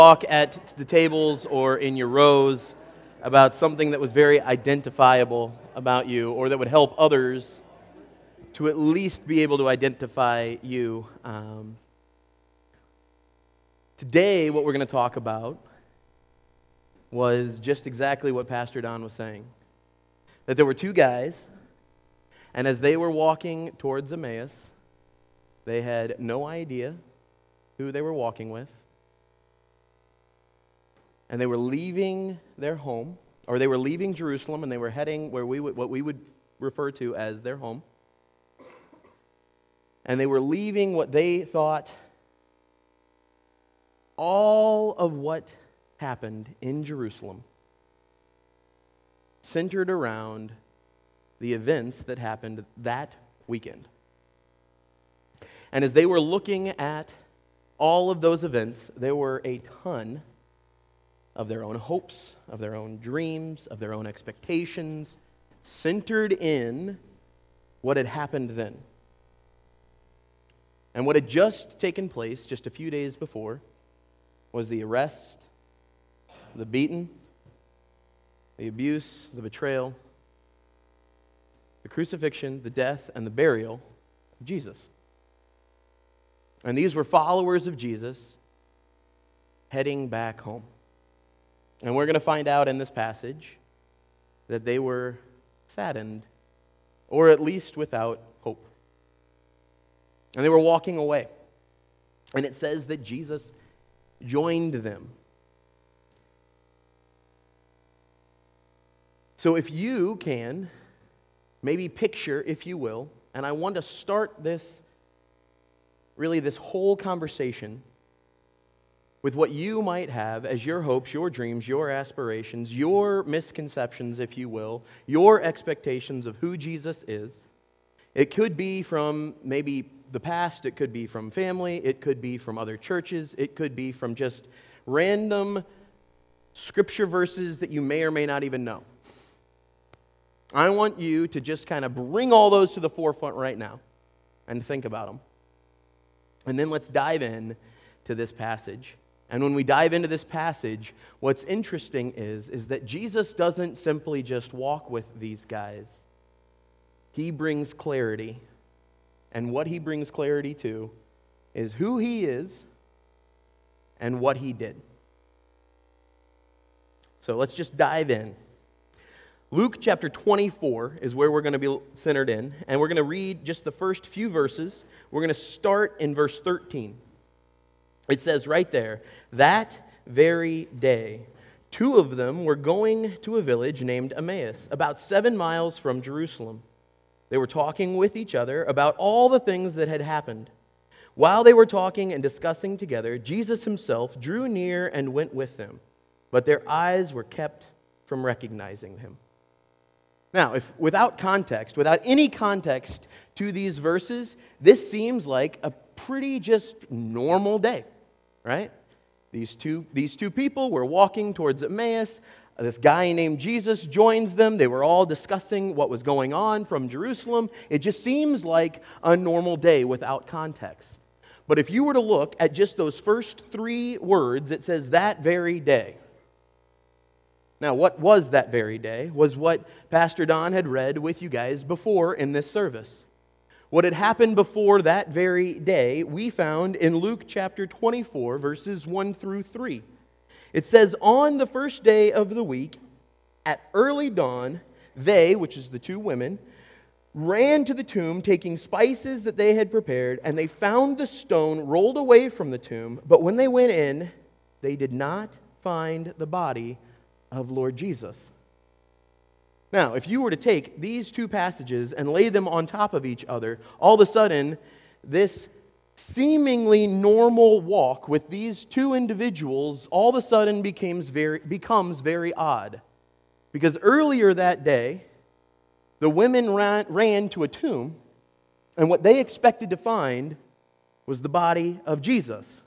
talk at the tables or in your rows about something that was very identifiable about you, or that would help others to at least be able to identify you. Today, what we're going to talk about was just exactly what Pastor Don was saying. That there were two guys, and as they were walking towards Emmaus, they had no idea who they were walking with. And they were leaving their home, or they were leaving Jerusalem, and they were heading where what we would refer to as their home. And they were leaving what they thought all of what happened in Jerusalem centered around the events that happened that weekend. And as they were looking at all of those events, there were a ton of their own hopes, of their own dreams, of their own expectations, centered in what had happened then. And what had just taken place just a few days before was the arrest, the beating, the abuse, the betrayal, the crucifixion, the death, and the burial of Jesus. And these were followers of Jesus heading back home. And we're going to find out in this passage that they were saddened, or at least without hope. And they were walking away. And it says that Jesus joined them. So if you can, maybe picture, if you will, and I want to start this whole conversation with what you might have as your hopes, your dreams, your aspirations, your misconceptions, if you will, your expectations of who Jesus is. It could be from maybe the past, it could be from family, it could be from other churches, it could be from just random scripture verses that you may or may not even know. I want you to just kind of bring all those to the forefront right now and think about them. And then let's dive in to this passage. And when we dive into this passage, what's interesting is that Jesus doesn't simply just walk with these guys. He brings clarity. And what he brings clarity to is who he is and what he did. So let's just dive in. Luke chapter 24 is where we're going to be centered in. And we're going to read just the first few verses. We're going to start in verse 13. It says right there, that very day, two of them were going to a village named Emmaus, about 7 miles from Jerusalem. They were talking with each other about all the things that had happened. While they were talking and discussing together, Jesus himself drew near and went with them, but their eyes were kept from recognizing him. Now, if without any context to these verses, this seems like a pretty just normal day, right? These two people were walking towards Emmaus. This guy named Jesus joins them. They were all discussing what was going on from Jerusalem. It just seems like a normal day without context. But if you were to look at just those first 3 words, it says that very day. Now, what was that very day was what Pastor Don had read with you guys before in this service. What had happened before that very day, we found in Luke chapter 24, verses 1 through 3. It says, on the first day of the week, at early dawn, they, which is the 2 women, ran to the tomb, taking spices that they had prepared, and they found the stone rolled away from the tomb. But when they went in, they did not find the body of Lord Jesus. Now, if you were to take these 2 passages and lay them on top of each other, all of a sudden, this seemingly normal walk with these 2 individuals all of a sudden becomes very odd. Because earlier that day, the women ran to a tomb, and what they expected to find was the body of Jesus.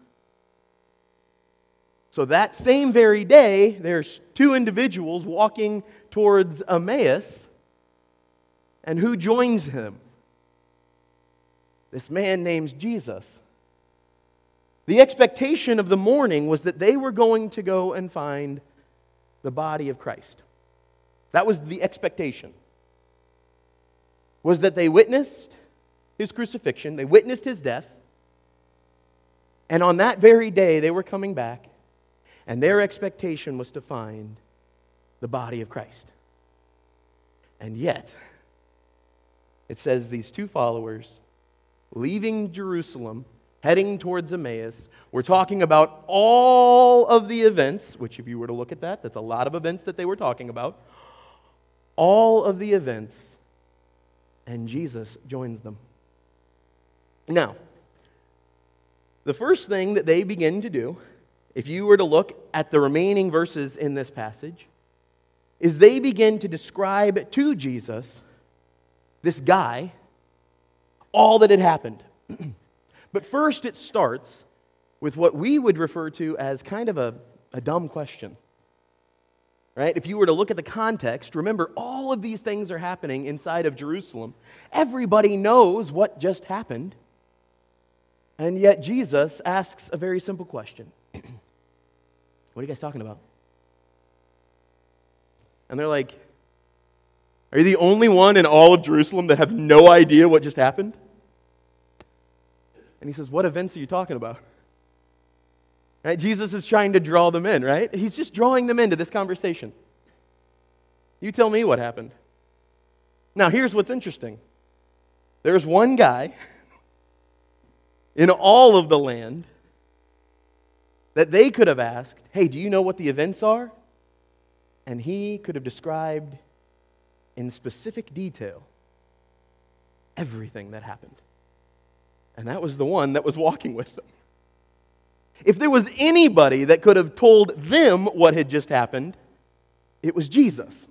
So that same very day, there's 2 individuals walking towards Emmaus, and who joins him? This man named Jesus. The expectation of the morning was that they were going to go and find the body of Christ. That was the expectation. Was that they witnessed his crucifixion, they witnessed his death, and on that very day they were coming back, and their expectation was to find the body of Christ. And yet, it says these two followers, leaving Jerusalem, heading towards Emmaus, we're talking about all of the events, which if you were to look at that, that's a lot of events that they were talking about, all of the events, and Jesus joins them. Now, the first thing that they begin to do, if you were to look at the remaining verses in this passage, is they begin to describe to Jesus, this guy, all that had happened. But first it starts with what we would refer to as kind of a dumb question. Right? If you were to look at the context, remember all of these things are happening inside of Jerusalem. Everybody knows what just happened. And yet Jesus asks a very simple question. What are you guys talking about? And they're like, are you the only one in all of Jerusalem that have no idea what just happened? And he says, what events are you talking about? Right? Jesus is trying to draw them in, right? He's just drawing them into this conversation. You tell me what happened. Now, here's what's interesting. There's one guy in all of the land that they could have asked, hey, do you know what the events are? And he could have described in specific detail everything that happened. And that was the one that was walking with them. If there was anybody that could have told them what had just happened, it was Jesus.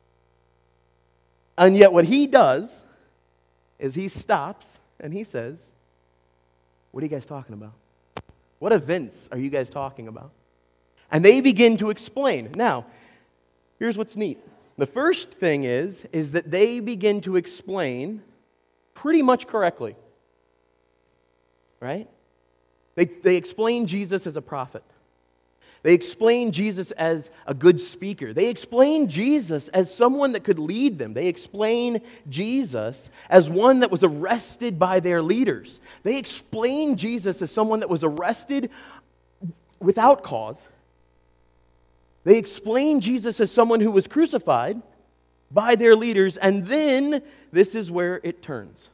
And yet what he does is he stops and he says, what are you guys talking about? What events are you guys talking about? And they begin to explain. Now, here's what's neat. The first thing is that they begin to explain pretty much correctly. Right? They explain Jesus as a prophet. They explain Jesus as a good speaker. They explain Jesus as someone that could lead them. They explain Jesus as one that was arrested by their leaders. They explain Jesus as someone that was arrested without cause. They explain Jesus as someone who was crucified by their leaders. And then this is where it turns.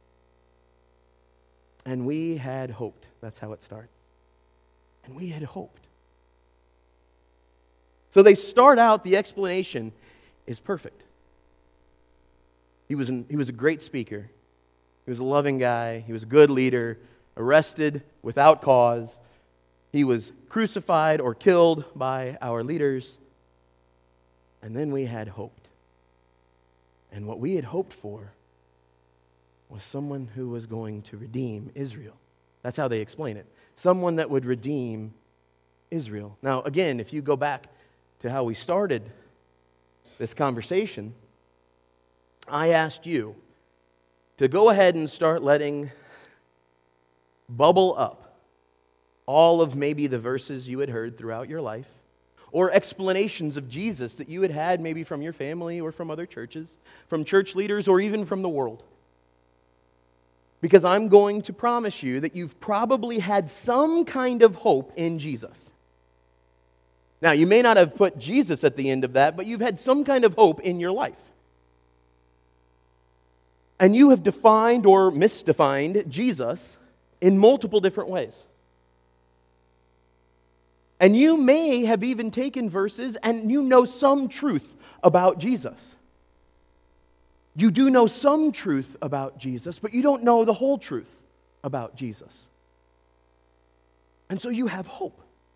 And we had hoped. That's how it starts. And we had hoped. So they start out, the explanation is perfect. He was a great speaker. He was a loving guy. He was a good leader, arrested without cause. He was crucified or killed by our leaders. And then we had hoped. And what we had hoped for was someone who was going to redeem Israel. That's how they explain it. Someone that would redeem Israel. Now, again, if you go back to how we started this conversation, I asked you to go ahead and start letting bubble up all of maybe the verses you had heard throughout your life, or explanations of Jesus that you had had maybe from your family or from other churches, from church leaders, or even from the world. Because I'm going to promise you that you've probably had some kind of hope in Jesus. Now, you may not have put Jesus at the end of that, but you've had some kind of hope in your life. And you have defined or misdefined Jesus in multiple different ways. And you may have even taken verses and you know some truth about Jesus. You do know some truth about Jesus, but you don't know the whole truth about Jesus. And so you have hope.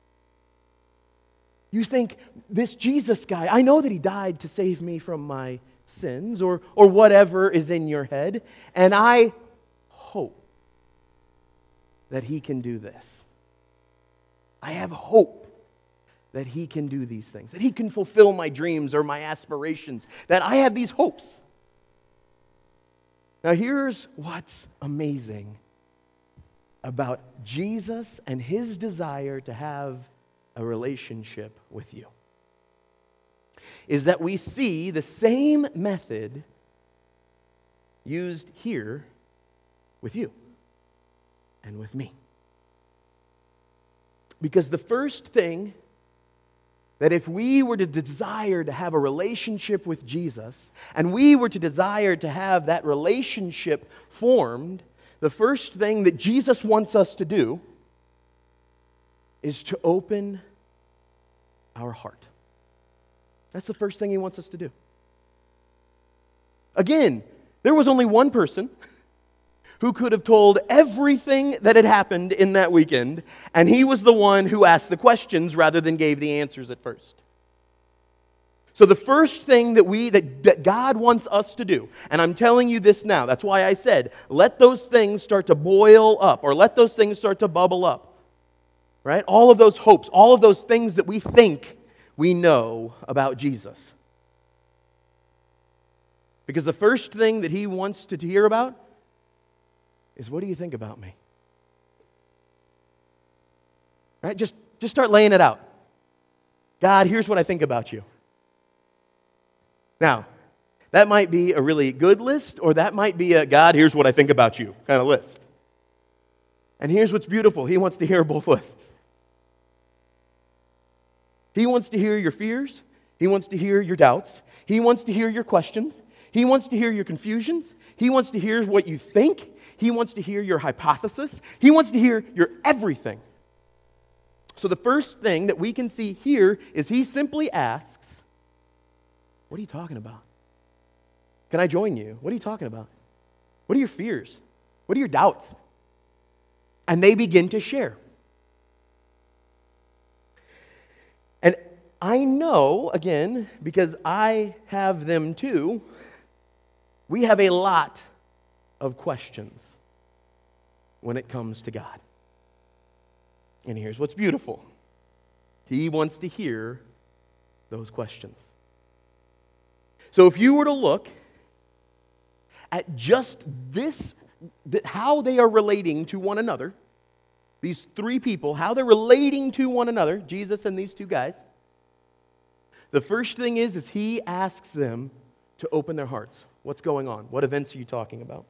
You think, this Jesus guy, I know that he died to save me from my sins, or whatever is in your head, and I hope that he can do this. I have hope that he can do these things, that he can fulfill my dreams or my aspirations, that I have these hopes. Now here's what's amazing about Jesus and his desire to have a relationship with you is that we see the same method used here with you and with me. Because the first thing that if we were to desire to have a relationship with Jesus, and we were to desire to have that relationship formed, the first thing that Jesus wants us to do is to open our heart. That's the first thing he wants us to do. Again, there was only one person who could have told everything that had happened in that weekend, and he was the one who asked the questions rather than gave the answers at first. So the first thing that God wants us to do, and I'm telling you this now, that's why I said, let those things start to boil up, or let those things start to bubble up, right? All of those hopes, all of those things that we think we know about Jesus. Because the first thing that he wants to hear about is, what do you think about me? Right? Just start laying it out. God, here's what I think about you. Now, that might be a really good list, or that might be a, God, here's what I think about you kind of list. And here's what's beautiful. He wants to hear both lists. He wants to hear your fears. He wants to hear your doubts. He wants to hear your questions. He wants to hear your confusions. He wants to hear what you think. He wants to hear your hypothesis. He wants to hear your everything. So the first thing that we can see here is he simply asks, what are you talking about? Can I join you? What are you talking about? What are your fears? What are your doubts? And they begin to share. And I know, again, because I have them too, we have a lot of questions when it comes to God. And here's what's beautiful. He wants to hear those questions. So if you were to look at just this, how they are relating to one another, these three people, how they're relating to one another, Jesus and these two guys, the first thing is he asks them to open their hearts. What's going on? What events are you talking about?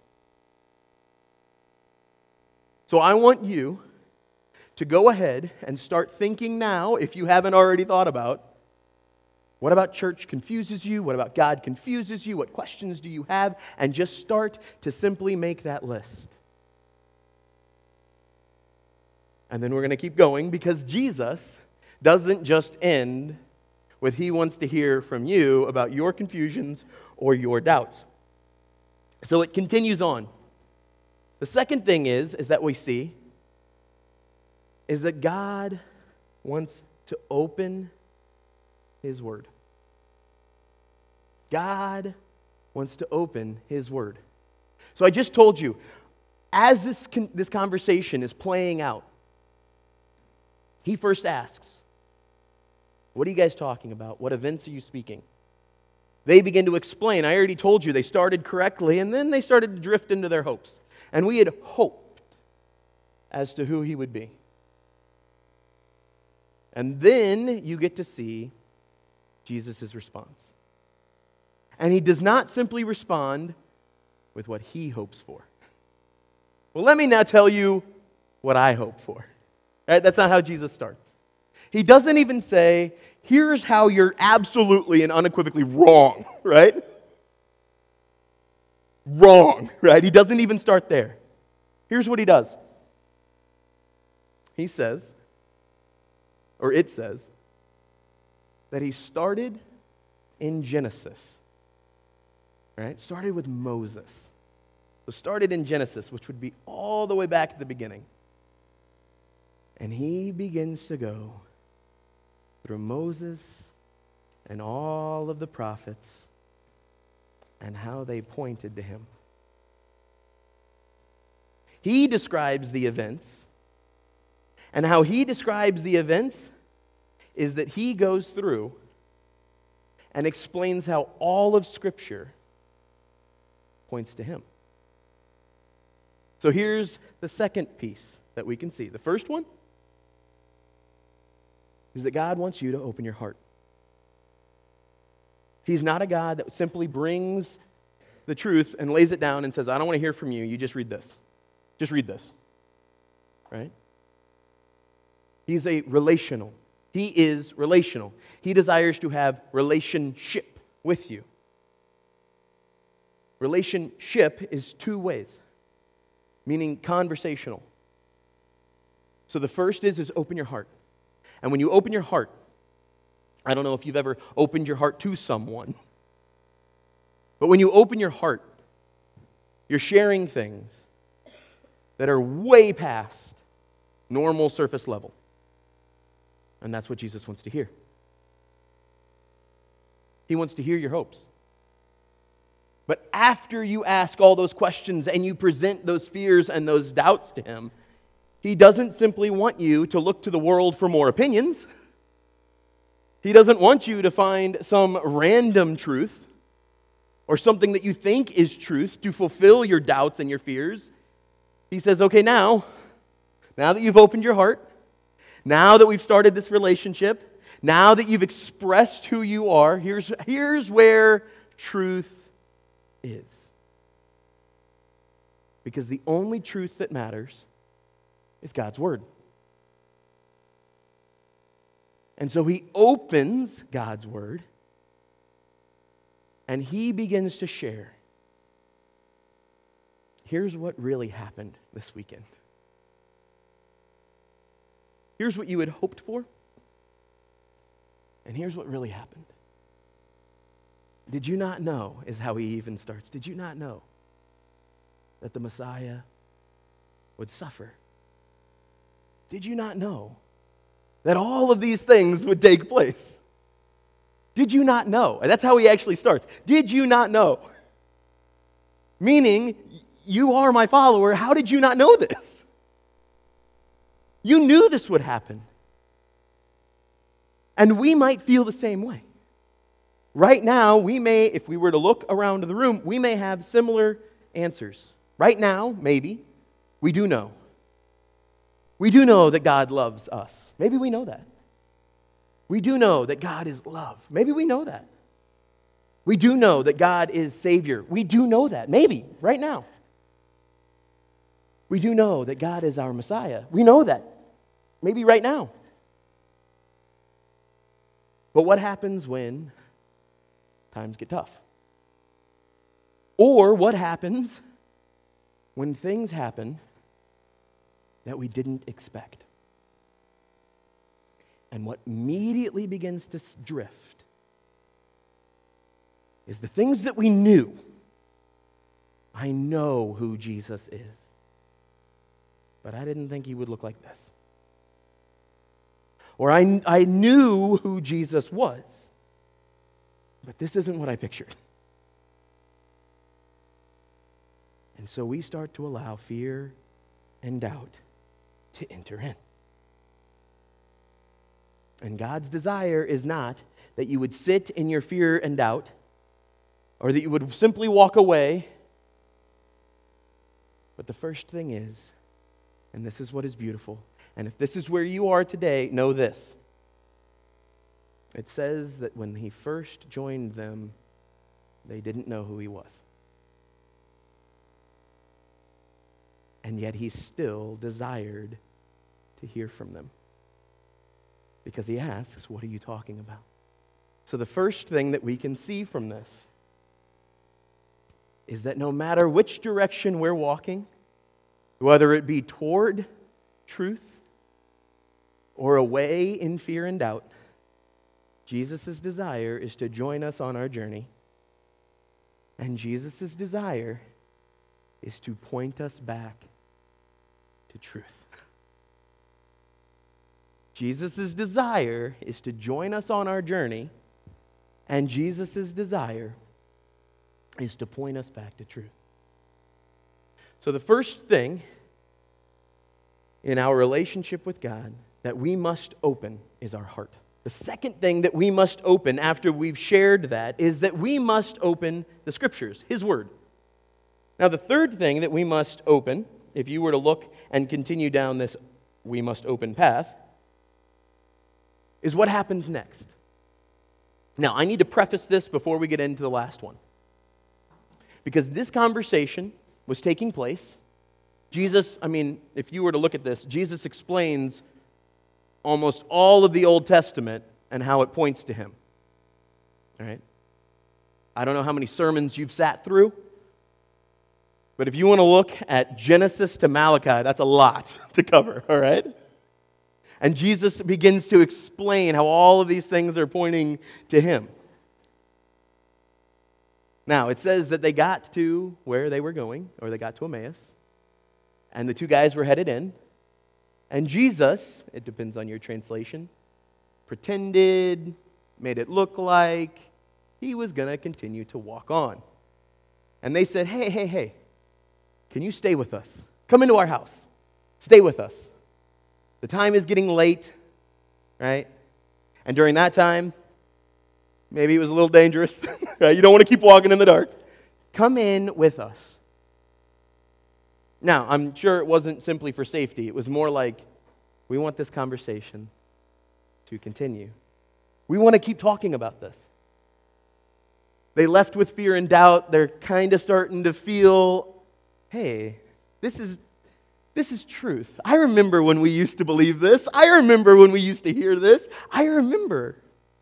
So I want you to go ahead and start thinking now, if you haven't already thought about, what about church confuses you? What about God confuses you? What questions do you have? And just start to simply make that list. And then we're going to keep going, because Jesus doesn't just end with he wants to hear from you about your confusions or your doubts. So it continues on. The second thing is that we see is that God wants to open his word. God wants to open his word. So I just told you, as this conversation is playing out, he first asks, what are you guys talking about? What events are you speaking? They begin to explain. I already told you they started correctly, and then they started to drift into their hopes. And we had hoped as to who he would be. And then you get to see Jesus' response. And he does not simply respond with what he hopes for. Well, let me now tell you what I hope for. Right? That's not how Jesus starts. He doesn't even say, here's how you're absolutely and unequivocally wrong, right? Wrong, right? He doesn't even start there. Here's what he does. He says, or it says, that he started in Genesis, right? Started with Moses. So started in Genesis, which would be all the way back at the beginning. And he begins to go through Moses and all of the prophets and how they pointed to him. He describes the events, and how he describes the events is that he goes through and explains how all of Scripture points to him. So here's the second piece that we can see. The first one is that God wants you to open your heart. He's not a God that simply brings the truth and lays it down and says, I don't want to hear from you. You just read this. Just read this. Right? He's a relational. He is relational. He desires to have relationship with you. Relationship is two ways, meaning conversational. So the first is open your heart. And when you open your heart, I don't know if you've ever opened your heart to someone, but when you open your heart, you're sharing things that are way past normal surface level. And that's what Jesus wants to hear. He wants to hear your hopes. But after you ask all those questions and you present those fears and those doubts to Him, He doesn't simply want you to look to the world for more opinions. He doesn't want you to find some random truth or something that you think is truth to fulfill your doubts and your fears. He says, okay, now that you've opened your heart, now that we've started this relationship, now that you've expressed who you are, here's where truth is. Because the only truth that matters is God's Word. And so He opens God's Word and He begins to share. Here's what really happened this weekend. Here's what you had hoped for. And here's what really happened. Did you not know, is how he even starts. Did you not know that the Messiah would suffer? Did you not know that all of these things would take place? Did you not know? And that's how he actually starts. Did you not know? Meaning, you are my follower. How did you not know this? You knew this would happen. And we might feel the same way. Right now, we may, if we were to look around the room, we may have similar answers. Right now, maybe, we do know. We do know that God loves us. Maybe we know that. We do know that God is love. Maybe we know that. We do know that God is Savior. We do know that. Maybe, right now. We do know that God is our Messiah. We know that. Maybe right now. But what happens when times get tough? Or what happens when things happen that we didn't expect? And what immediately begins to drift is the things that we knew. I know who Jesus is, but I didn't think He would look like this. Or I knew who Jesus was, but this isn't what I pictured. And so we start to allow fear and doubt to enter in. And God's desire is not that you would sit in your fear and doubt, or that you would simply walk away. But the first thing is, and this is what is beautiful, and if this is where you are today, know this. It says that when He first joined them, they didn't know who He was. And yet He still desired to hear from them. Because He asks, what are you talking about? So the first thing that we can see from this is that no matter which direction we're walking, whether it be toward truth or away in fear and doubt, Jesus' desire is to join us on our journey. And Jesus' desire is to point us back to truth. Jesus' desire is to join us on our journey, and Jesus' desire is to point us back to truth. So the first thing in our relationship with God that we must open is our heart. The second thing that we must open after we've shared that is that we must open the Scriptures, His Word. Now the third thing that we must open if you were to look and continue down this we must open path, is what happens next. Now, I need to preface this before we get into the last one. Because this conversation was taking place. Jesus, if you were to look at this, Jesus explains almost all of the Old Testament and how it points to him. All right? I don't know how many sermons you've sat through, but if you want to look at Genesis to Malachi, that's a lot to cover, all right? And Jesus begins to explain how all of these things are pointing to him. Now, it says that they got to where they were going, or they got to Emmaus, and the two guys were headed in, and Jesus, it depends on your translation, pretended, made it look like he was going to continue to walk on. And they said, hey, can you stay with us? Come into our house. Stay with us. The time is getting late, right? And during that time, maybe it was a little dangerous. Right? You don't want to keep walking in the dark. Come in with us. Now, I'm sure it wasn't simply for safety. It was more like, we want this conversation to continue. We want to keep talking about this. They left with fear and doubt. They're kind of starting to feel, hey, this is truth. I remember when we used to believe this. I remember when we used to hear this. I remember.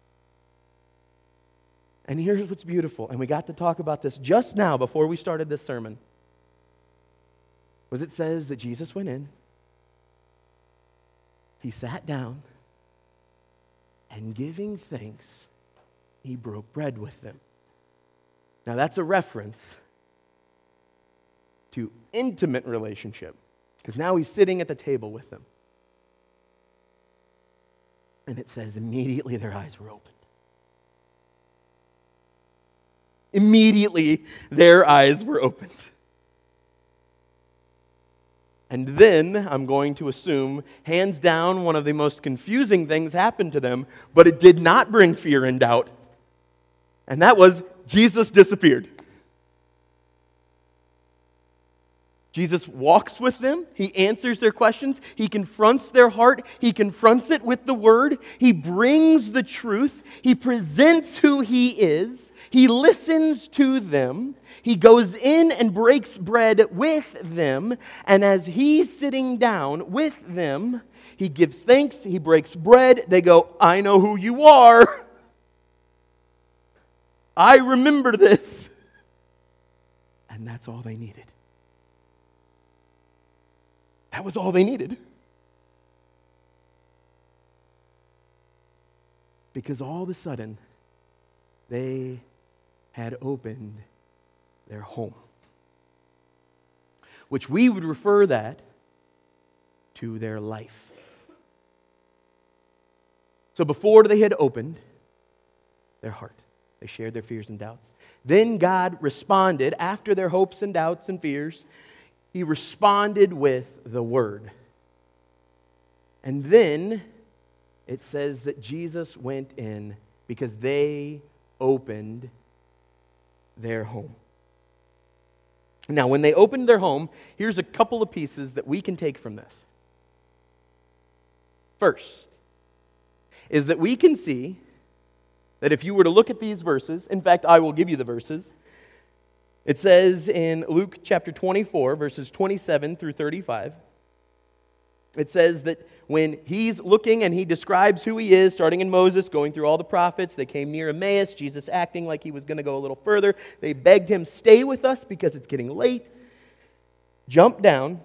And here's what's beautiful, and we got to talk about this just now before we started this sermon, was it says that Jesus went in, he sat down, and giving thanks, he broke bread with them. Now that's a reference to intimate relationship, because now he's sitting at the table with them. And it says immediately their eyes were opened. Immediately their eyes were opened. And then, I'm going to assume, hands down, one of the most confusing things happened to them, but it did not bring fear and doubt. And that was, Jesus disappeared. Jesus walks with them. He answers their questions. He confronts their heart. He confronts it with the Word. He brings the truth. He presents who He is. He listens to them. He goes in and breaks bread with them. And as He's sitting down with them, He gives thanks. He breaks bread. They go, I know who you are. I remember this. And that's all they needed. That was all they needed. Because all of a sudden, they had opened their home. Which we would refer that to their life. So before they had opened their heart, they shared their fears and doubts. Then God responded, after their hopes and doubts and fears, He responded with the Word. And then it says that Jesus went in because they opened their home. Now, when they opened their home, here's a couple of pieces that we can take from this. First, is that we can see that if you were to look at these verses, in fact, I will give you the verses. It says in Luke chapter 24, verses 27 through 35, it says that when he's looking and he describes who he is, starting in Moses, going through all the prophets, they came near Emmaus, Jesus acting like he was going to go a little further. They begged him, stay with us because it's getting late. Jump down,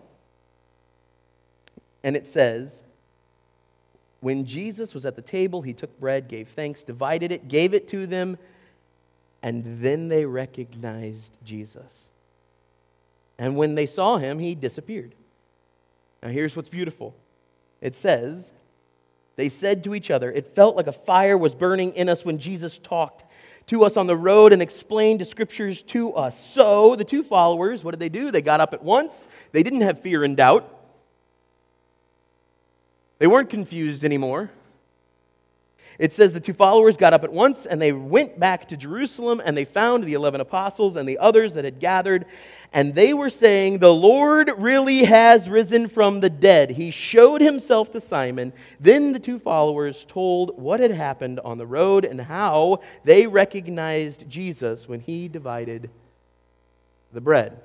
and it says, when Jesus was at the table, he took bread, gave thanks, divided it, gave it to them, and then they recognized Jesus. And when they saw him, he disappeared. Now here's what's beautiful. It says, they said to each other, it felt like a fire was burning in us when Jesus talked to us on the road and explained the Scriptures to us. So the two followers, what did they do? They got up at once. They didn't have fear and doubt. They weren't confused anymore. It says the 2 followers got up at once and they went back to Jerusalem and they found the 11 apostles and the others that had gathered. And they were saying, "The Lord really has risen from the dead. He showed himself to Simon." Then the 2 followers told what had happened on the road and how they recognized Jesus when he divided the bread.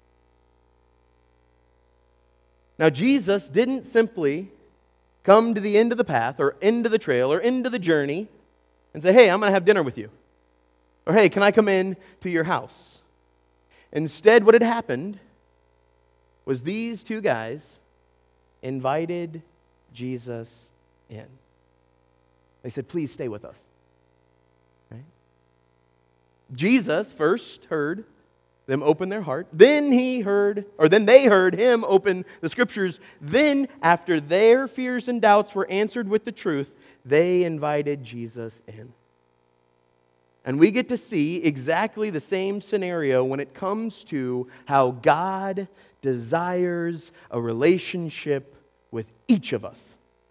Now, Jesus didn't simply come to the end of the path or into the trail or into the journey and say, "Hey, I'm going to have dinner with you." Or, "Hey, can I come in to your house?" Instead, what had happened was these 2 guys invited Jesus in. They said, "Please stay with us." Right? Jesus first heard them open their heart. Then they heard him open the scriptures. Then, after their fears and doubts were answered with the truth, they invited Jesus in. And we get to see exactly the same scenario when it comes to how God desires a relationship with each of us.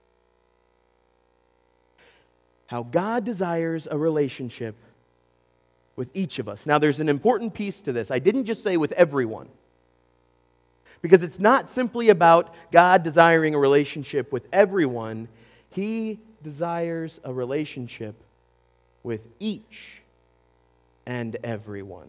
How God desires a relationship with each of us. Now, there's an important piece to this. I didn't just say with everyone. Because it's not simply about God desiring a relationship with everyone. He desires a relationship with each and everyone.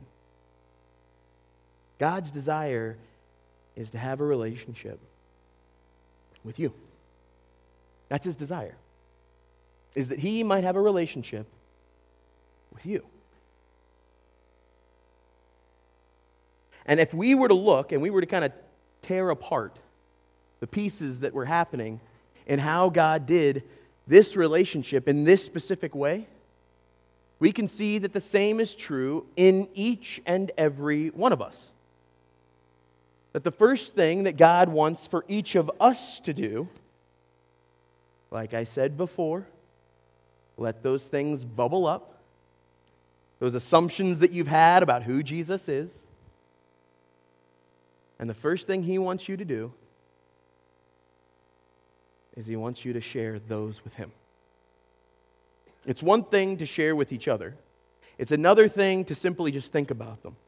God's desire is to have a relationship with you. That's his desire. Is that he might have a relationship with you. And if we were to look and we were to kind of tear apart the pieces that were happening and how God did this relationship in this specific way, we can see that the same is true in each and every one of us. That the first thing that God wants for each of us to do, like I said before, let those things bubble up, those assumptions that you've had about who Jesus is. And the first thing he wants you to do is he wants you to share those with him. It's one thing to share with each other. It's another thing to simply just think about them.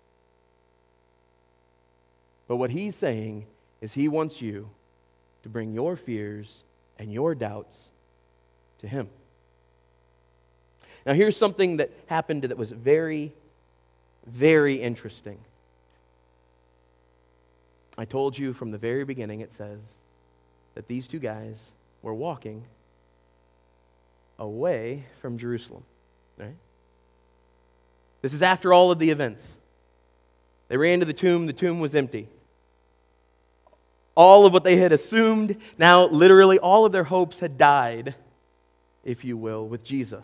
But what he's saying is he wants you to bring your fears and your doubts to him. Now, here's something that happened that was very, very interesting. I told you from the very beginning, it says that these 2 guys were walking away from Jerusalem, right? This is after all of the events. They ran to the tomb was empty. All of what they had assumed, now literally all of their hopes had died, if you will, with Jesus.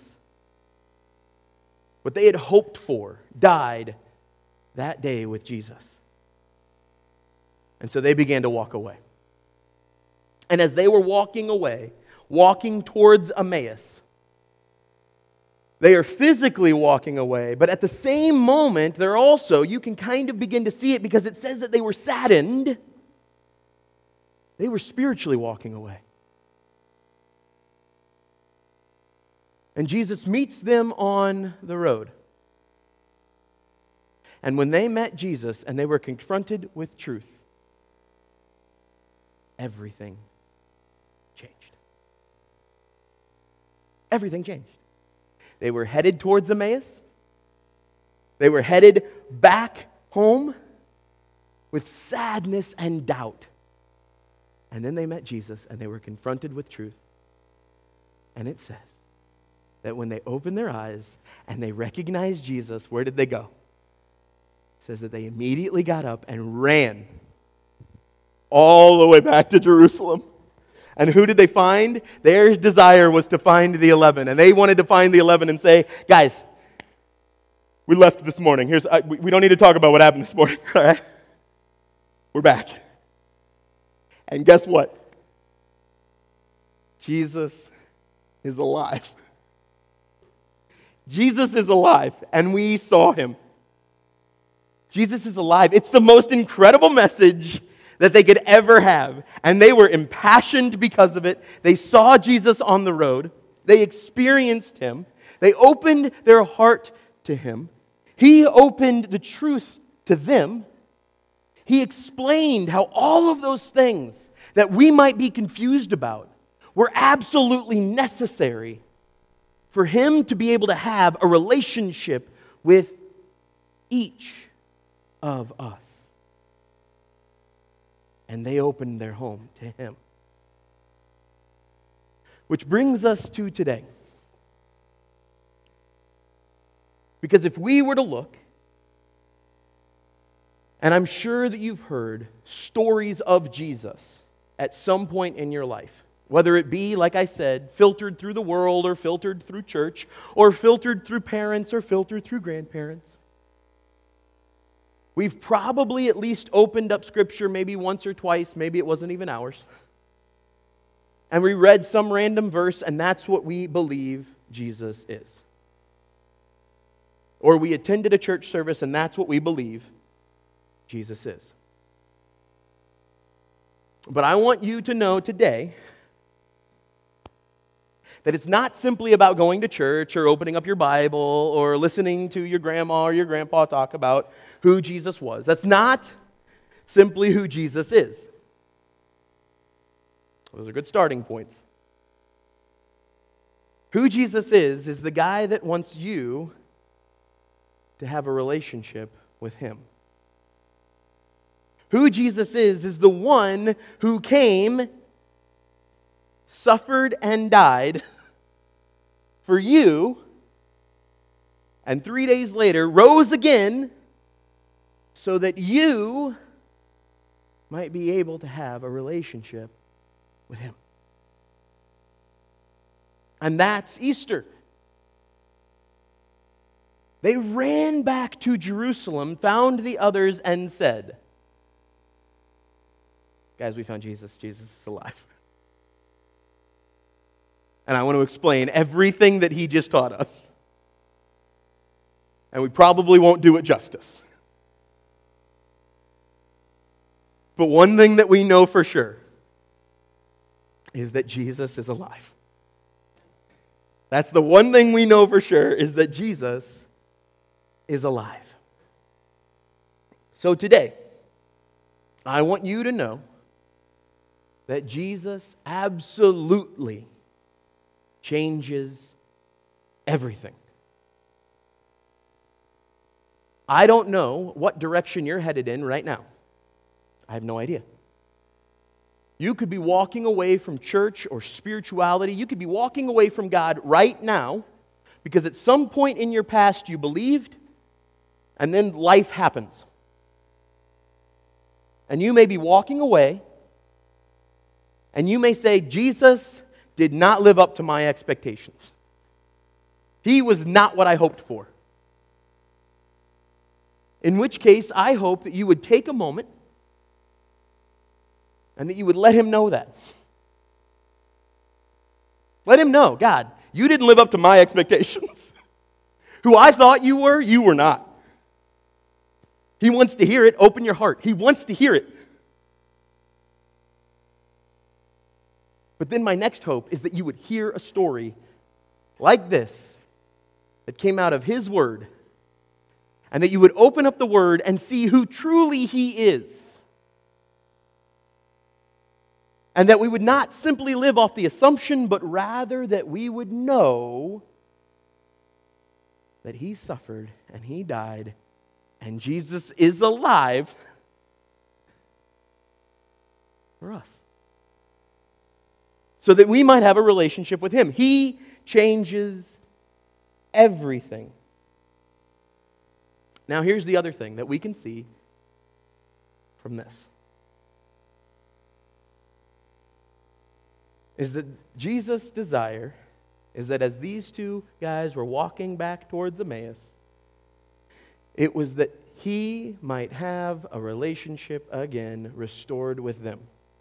What they had hoped for died that day with Jesus. And so they began to walk away. And as they were walking away, walking towards Emmaus, they are physically walking away, but at the same moment, they're also, you can kind of begin to see it because it says that they were saddened. They were spiritually walking away. And Jesus meets them on the road. And when they met Jesus and they were confronted with truth, everything changed. Everything changed. They were headed towards Emmaus. They were headed back home with sadness and doubt. And then they met Jesus and they were confronted with truth. And it says that when they opened their eyes and they recognized Jesus, where did they go? It says that they immediately got up and ran all the way back to Jerusalem. And who did they find? Their desire was to find the 11. And they wanted to find the 11 and say, "Guys, we left this morning. We don't need to talk about what happened this morning. All right? We're back." And guess what? Jesus is alive. Jesus is alive, and we saw him. Jesus is alive. It's the most incredible message that they could ever have. And they were impassioned because of it. They saw Jesus on the road. They experienced Him. They opened their heart to Him. He opened the truth to them. He explained how all of those things that we might be confused about were absolutely necessary for Him to be able to have a relationship with each of us. And they opened their home to Him. Which brings us to today. Because if we were to look, and I'm sure that you've heard stories of Jesus at some point in your life, whether it be, like I said, filtered through the world or filtered through church or filtered through parents or filtered through grandparents. We've probably at least opened up Scripture maybe once or twice, maybe it wasn't even ours. And we read some random verse, and that's what we believe Jesus is. Or we attended a church service, and that's what we believe Jesus is. But I want you to know today that it's not simply about going to church or opening up your Bible or listening to your grandma or your grandpa talk about who Jesus was. That's not simply who Jesus is. Those are good starting points. Who Jesus is the guy that wants you to have a relationship with Him. Who Jesus is the one who came, suffered, and died for you, and 3 days later rose again so that you might be able to have a relationship with Him. And that's Easter. They ran back to Jerusalem, found the others, and said, "Guys, we found Jesus. Jesus is alive." And I want to explain everything that He just taught us. And we probably won't do it justice. But one thing that we know for sure is that Jesus is alive. That's the one thing we know for sure, is that Jesus is alive. So today, I want you to know that Jesus absolutely changes everything. I don't know what direction you're headed in right now. I have no idea. You could be walking away from church or spirituality. You could be walking away from God right now because at some point in your past you believed and then life happens. And you may be walking away and you may say, Jesus did not live up to my expectations. He was not what I hoped for. In which case, I hope that you would take a moment and that you would let Him know that. Let Him know, God, you didn't live up to my expectations. Who I thought you were not. He wants to hear it. Open your heart. He wants to hear it. But then my next hope is that you would hear a story like this that came out of His Word, and that you would open up the Word and see who truly He is. And that we would not simply live off the assumption, but rather that we would know that He suffered and He died and Jesus is alive for us. So that we might have a relationship with Him. He changes everything. Now here's the other thing that we can see from this. Is that Jesus' desire is that as these two guys were walking back towards Emmaus, it was that He might have a relationship again restored with them.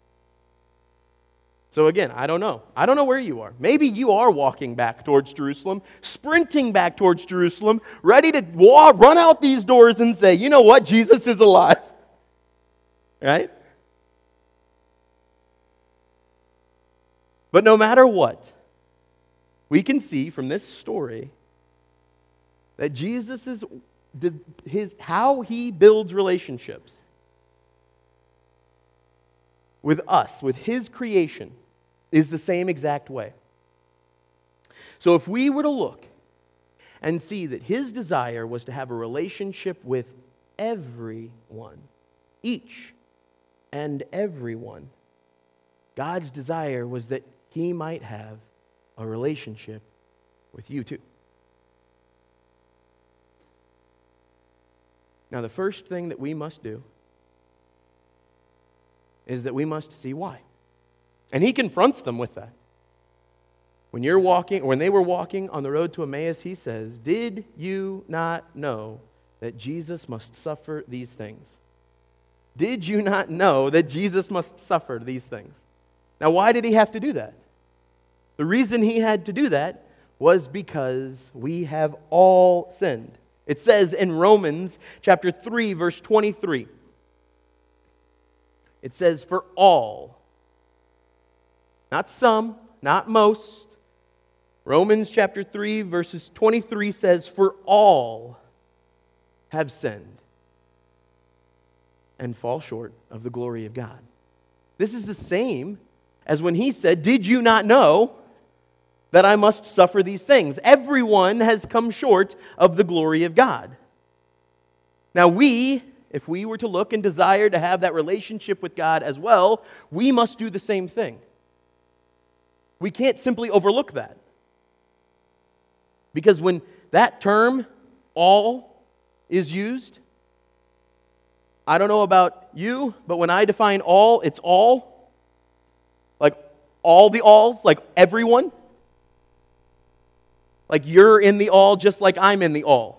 So again, I don't know. I don't know where you are. Maybe you are walking back towards Jerusalem, sprinting back towards Jerusalem, ready to run out these doors and say, you know what, Jesus is alive. Right? But no matter what, we can see from this story that Jesus is how he builds relationships with us, with his creation, is the same exact way. So if we were to look and see that his desire was to have a relationship with everyone, each and everyone, God's desire was that he might have a relationship with you too. Now, the first thing that we must do is that we must see why. And he confronts them with that. When they were walking on the road to Emmaus, he says, "Did you not know that Jesus must suffer these things?" Did you not know that Jesus must suffer these things? Now, why did he have to do that? The reason he had to do that was because we have all sinned. It says in Romans chapter 3, verse 23, it says, "For all," not some, not most. Romans chapter 3, verses 23 says, "For all have sinned and fall short of the glory of God." This is the same as when he said, "Did you not know that I must suffer these things?" Everyone has come short of the glory of God. Now if we were to look and desire to have that relationship with God as well, we must do the same thing. We can't simply overlook that. Because when that term, all, is used, I don't know about you, but when I define all, it's all. Like all the alls, like everyone. Like you're in the all just like I'm in the all.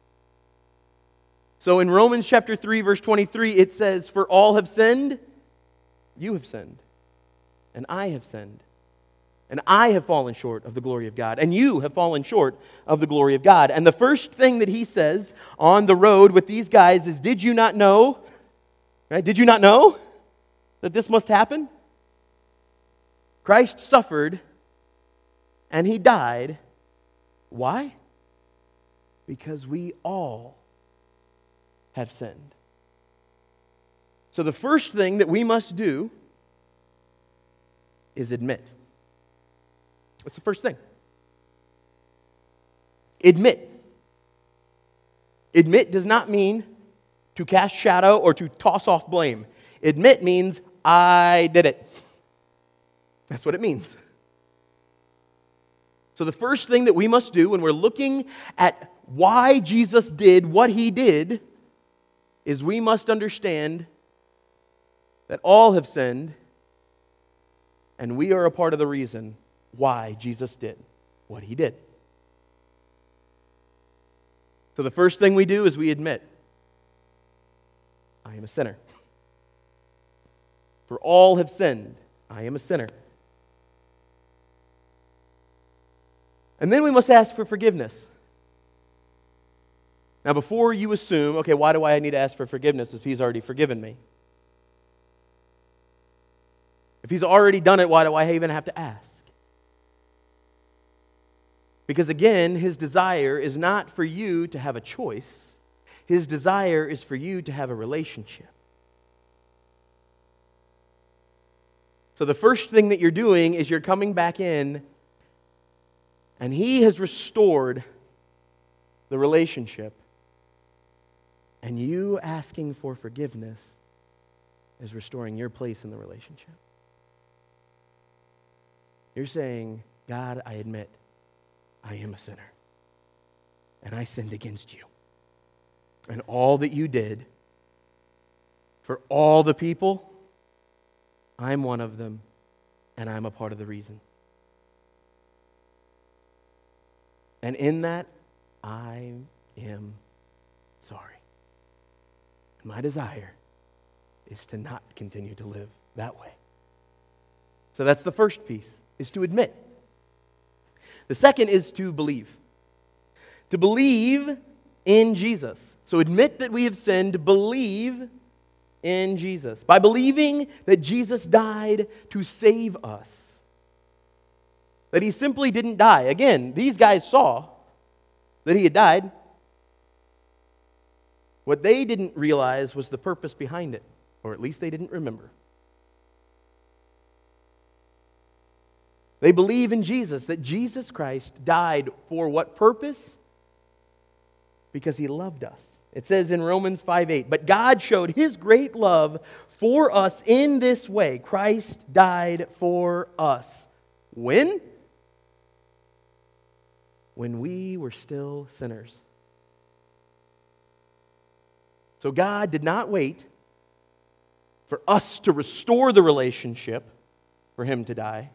So in Romans chapter 3, verse 23, it says, "For all have sinned, you have sinned, and I have sinned. And I have fallen short of the glory of God, and you have fallen short of the glory of God." And the first thing that he says on the road with these guys is, "Did you not know?" Right? Did you not know that this must happen? Christ suffered and he died. Why? Because we all have sinned. So the first thing that we must do is admit. What's the first thing? Admit. Admit does not mean to cast shadow or to toss off blame. Admit means, I did it. That's what it means. So the first thing that we must do when we're looking at why Jesus did what he did is we must understand that all have sinned and we are a part of the reason why Jesus did what he did. So the first thing we do is we admit, I am a sinner. For all have sinned, I am a sinner. And then we must ask for forgiveness. Now before you assume, okay, why do I need to ask for forgiveness if he's already forgiven me? If he's already done it, why do I even have to ask? Because again, his desire is not for you to have a choice. His desire is for you to have a relationship. So the first thing that you're doing is you're coming back in and he has restored the relationship. And you asking for forgiveness is restoring your place in the relationship. You're saying, God, I admit I am a sinner. And I sinned against you. And all that you did for all the people, I'm one of them, and I'm a part of the reason. And in that, I am sorry. My desire is to not continue to live that way. So that's the first piece, is to admit. The second is to believe. To believe in Jesus. So admit that we have sinned, believe in Jesus. By believing that Jesus died to save us. that he simply didn't die. Again, these guys saw that he had died. What they didn't realize was the purpose behind it, or at least they didn't remember. They believe in Jesus, that Jesus Christ died for what purpose? Because he loved us. It says in Romans 5:8, but God showed his great love for us in this way. Christ died for us. When? When we were still sinners. So God did not wait for us to restore the relationship for him to die.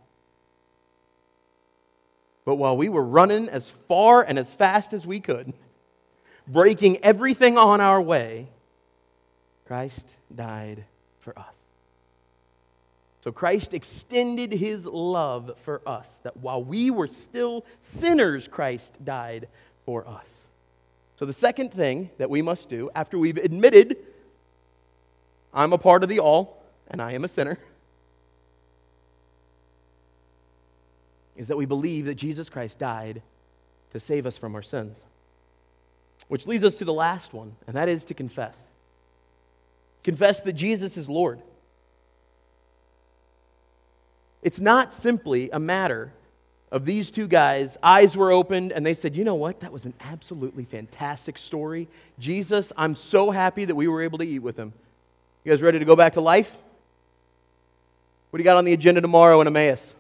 But while we were running as far and as fast as we could, breaking everything on our way, Christ died for us. So Christ extended his love for us, that while we were still sinners, Christ died for us. So the second thing that we must do after we've admitted, I'm a part of the all and I am a sinner, is that we believe that Jesus Christ died to save us from our sins. Which leads us to the last one, and that is to confess. Confess that Jesus is Lord. It's not simply a matter of these two guys, eyes were opened, and they said, you know what, that was an absolutely fantastic story. Jesus, I'm so happy that we were able to eat with him. You guys ready to go back to life? What do you got on the agenda tomorrow in Emmaus?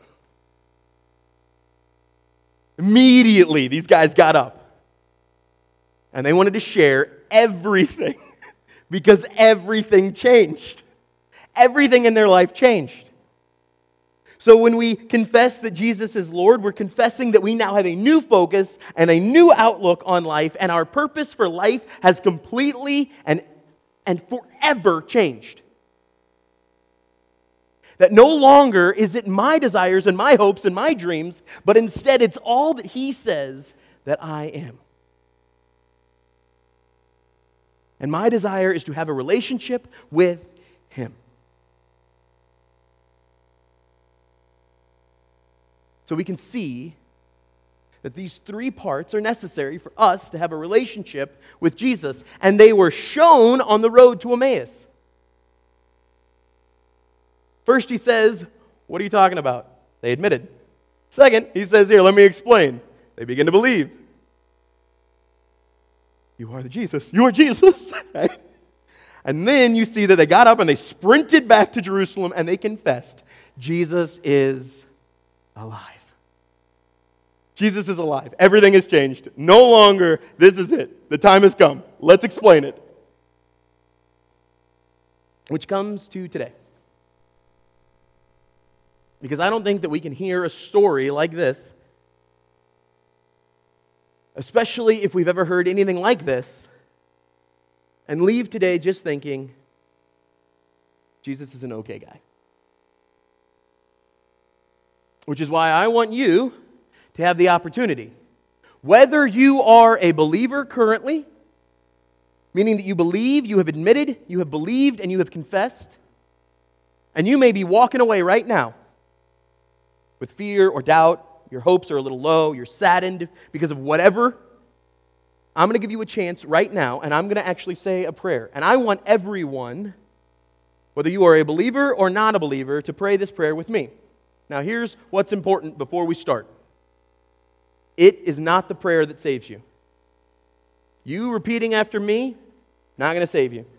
Immediately, these guys got up. And they wanted to share everything because everything changed. Everything in their life changed. So when we confess that Jesus is Lord, we're confessing that we now have a new focus and a new outlook on life, and our purpose for life has completely and forever changed. That no longer is it my desires and my hopes and my dreams, but instead it's all that he says that I am. And my desire is to have a relationship with him. So we can see that these three parts are necessary for us to have a relationship with Jesus, and they were shown on the road to Emmaus. First, he says, what are you talking about? They admitted. Second, he says, here, let me explain. They begin to believe. You are the Jesus. You are Jesus. Right? And then you see that they got up and they sprinted back to Jerusalem and they confessed, Jesus is alive. Jesus is alive. Everything has changed. No longer, this is it. The time has come. Let's explain it. Which comes to today. Because I don't think that we can hear a story like this, especially if we've ever heard anything like this, and leave today just thinking, Jesus is an okay guy. Which is why I want you to have the opportunity, whether you are a believer currently, meaning that you believe, you have admitted, you have believed, and you have confessed, and you may be walking away right now with fear or doubt, your hopes are a little low, you're saddened because of whatever. I'm going to give you a chance right now, and I'm going to actually say a prayer. And I want everyone, whether you are a believer or not a believer, to pray this prayer with me. Now here's what's important before we start. It is not the prayer that saves you. You repeating after me, not going to save you.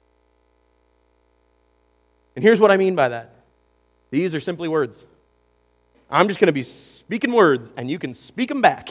And here's what I mean by that. These are simply words. I'm just going to be speaking words, and you can speak them back.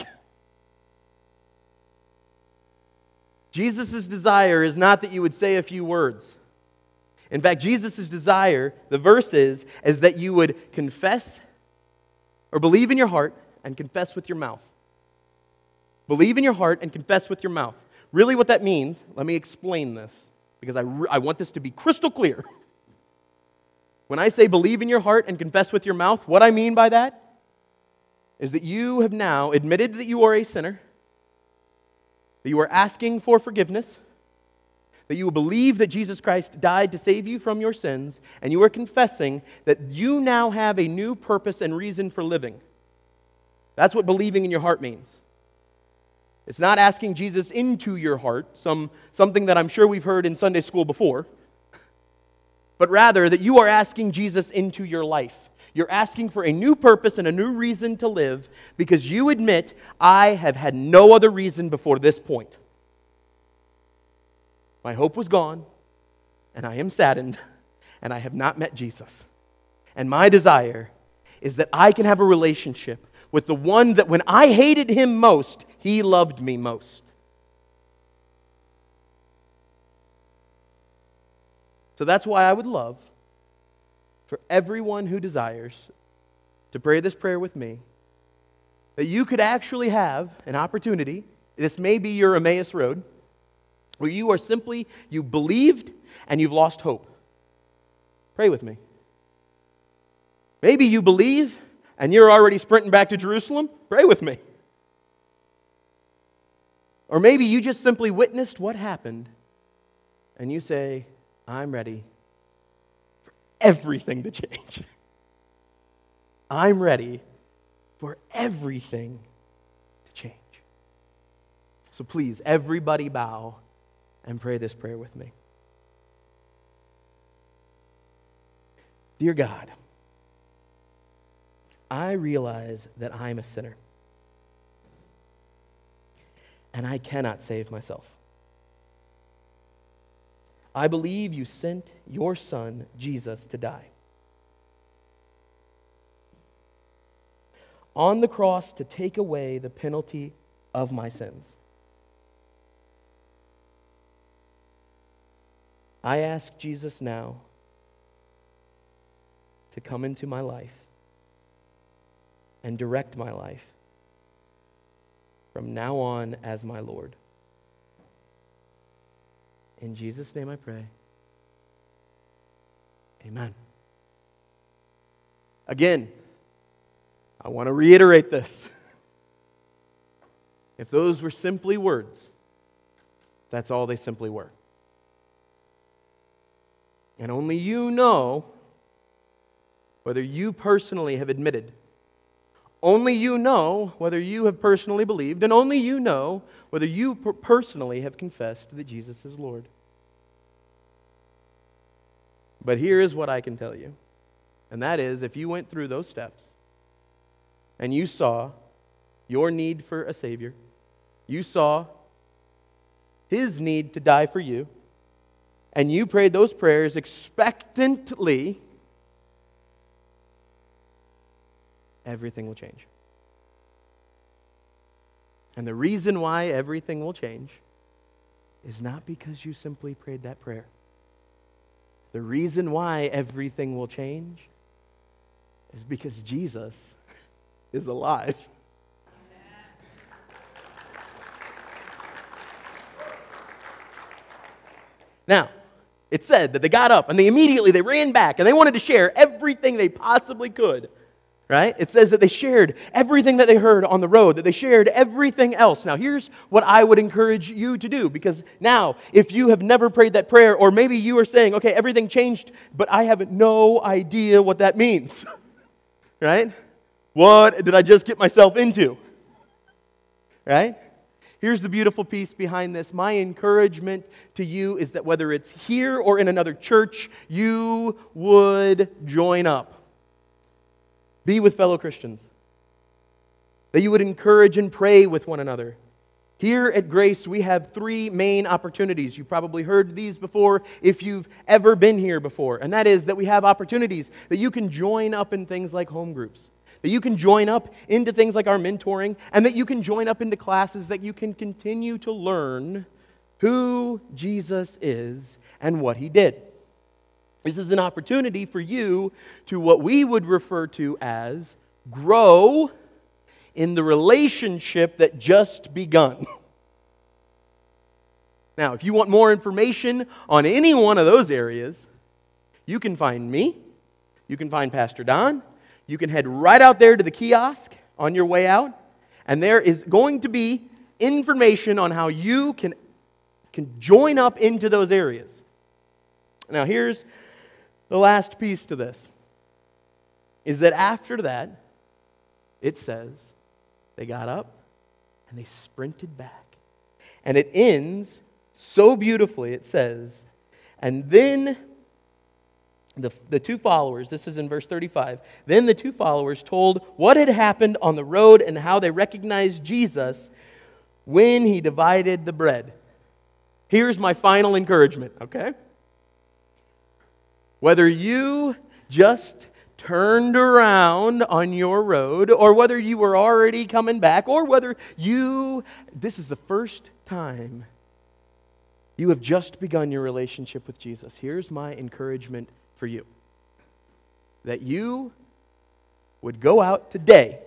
Jesus' desire is not that you would say a few words. In fact, Jesus' desire, the verse is that you would confess or believe in your heart and confess with your mouth. Believe in your heart and confess with your mouth. Really what that means, let me explain this, because I want this to be crystal clear. When I say believe in your heart and confess with your mouth, what I mean by that is that you have now admitted that you are a sinner, that you are asking for forgiveness, that you believe that Jesus Christ died to save you from your sins, and you are confessing that you now have a new purpose and reason for living. That's what believing in your heart means. It's not asking Jesus into your heart, something that I'm sure we've heard in Sunday school before, but rather that you are asking Jesus into your life. You're asking for a new purpose and a new reason to live because you admit, I have had no other reason before this point. My hope was gone, and I am saddened, and I have not met Jesus. And my desire is that I can have a relationship with the one that when I hated him most, he loved me most. So that's why I would love for everyone who desires to pray this prayer with me, that you could actually have an opportunity, this may be your Emmaus Road, where you are simply, you believed and you've lost hope. Pray with me. Maybe you believe and you're already sprinting back to Jerusalem. Pray with me. Or maybe you just simply witnessed what happened and you say, I'm ready for everything to change. I'm ready for everything to change. So please, everybody bow and pray this prayer with me. Dear God, I realize that I'm a sinner, and I cannot save myself. I believe you sent your Son, Jesus, to die. On the cross to take away the penalty of my sins. I ask Jesus now to come into my life and direct my life from now on as my Lord. In Jesus' name I pray. Amen. Again, I want to reiterate this. If those were simply words, that's all they simply were. And only you know whether you personally have admitted. Only you know whether you have personally believed, and only you know whether you personally have confessed that Jesus is Lord. But here is what I can tell you, and that is if you went through those steps and you saw your need for a Savior, you saw His need to die for you, and you prayed those prayers expectantly, everything will change. And the reason why everything will change is not because you simply prayed that prayer. The reason why everything will change is because Jesus is alive. Now, it said that they got up and they ran back and they wanted to share everything they possibly could. Right? It says that they shared everything that they heard on the road, that they shared everything else. Now, here's what I would encourage you to do, because now, if you have never prayed that prayer, or maybe you are saying, okay, everything changed, but I have no idea what that means. Right? What did I just get myself into? Right? Here's the beautiful piece behind this. My encouragement to you is that whether it's here or in another church, you would join up. Be with fellow Christians. That you would encourage and pray with one another. Here at Grace, we have 3 main opportunities. You've probably heard these before if you've ever been here before. And that is that we have opportunities that you can join up in things like home groups. That you can join up into things like our mentoring. And that you can join up into classes that you can continue to learn who Jesus is and what He did. This is an opportunity for you to what we would refer to as grow in the relationship that just begun. Now, if you want more information on any one of those areas, you can find me, you can find Pastor Don, you can head right out there to the kiosk on your way out, and there is going to be information on how you can join up into those areas. Now, here's the last piece to this, is that after that, it says They got up and they sprinted back. And it ends so beautifully. It says, and then the two followers, this is in verse 35, then the two followers told what had happened on the road and how they recognized Jesus when he divided the bread. Here's my final encouragement, okay? Whether you just turned around on your road, or whether you were already coming back, or whether this is the first time you have just begun your relationship with Jesus, here's my encouragement for you. That you would go out today,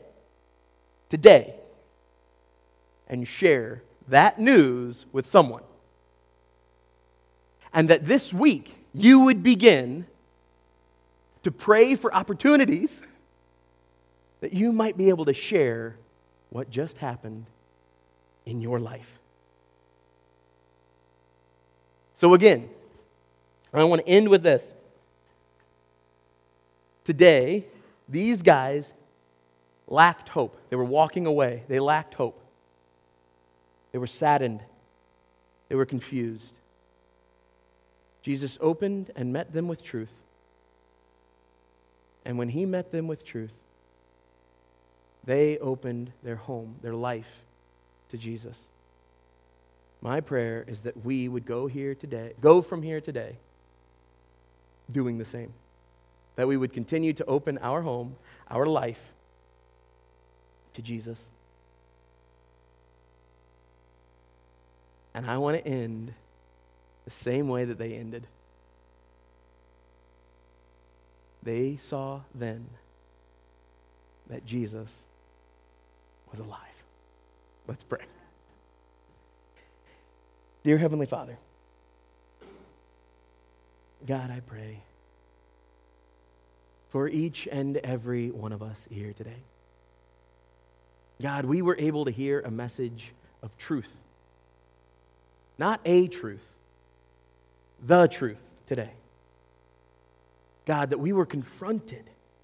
and share that news with someone. And that this week you would begin to pray for opportunities that you might be able to share what just happened in your life. So again, I want to end with this. Today, these guys lacked hope. They were walking away. They lacked hope. They were saddened. They were confused. Jesus opened and met them with truth. And when he met them with truth, they opened their home, their life to Jesus. My prayer is that we would go from here today doing the same. That we would continue to open our home, our life to Jesus. And I want to end the same way that they ended. They saw then that Jesus was alive. Let's pray. Dear Heavenly Father, God, I pray for each and every one of us here today. God, we were able to hear a message of truth. Not a truth, the truth today. God, that we were confronted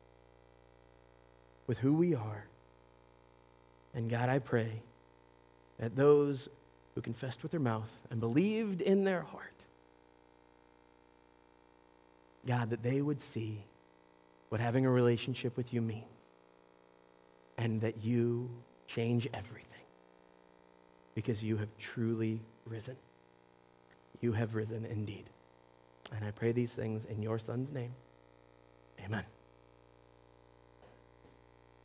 with who we are. And God, I pray that those who confessed with their mouth and believed in their heart, God, that they would see what having a relationship with you means, and that you change everything because you have truly risen. You have risen indeed. And I pray these things in your Son's name. Amen.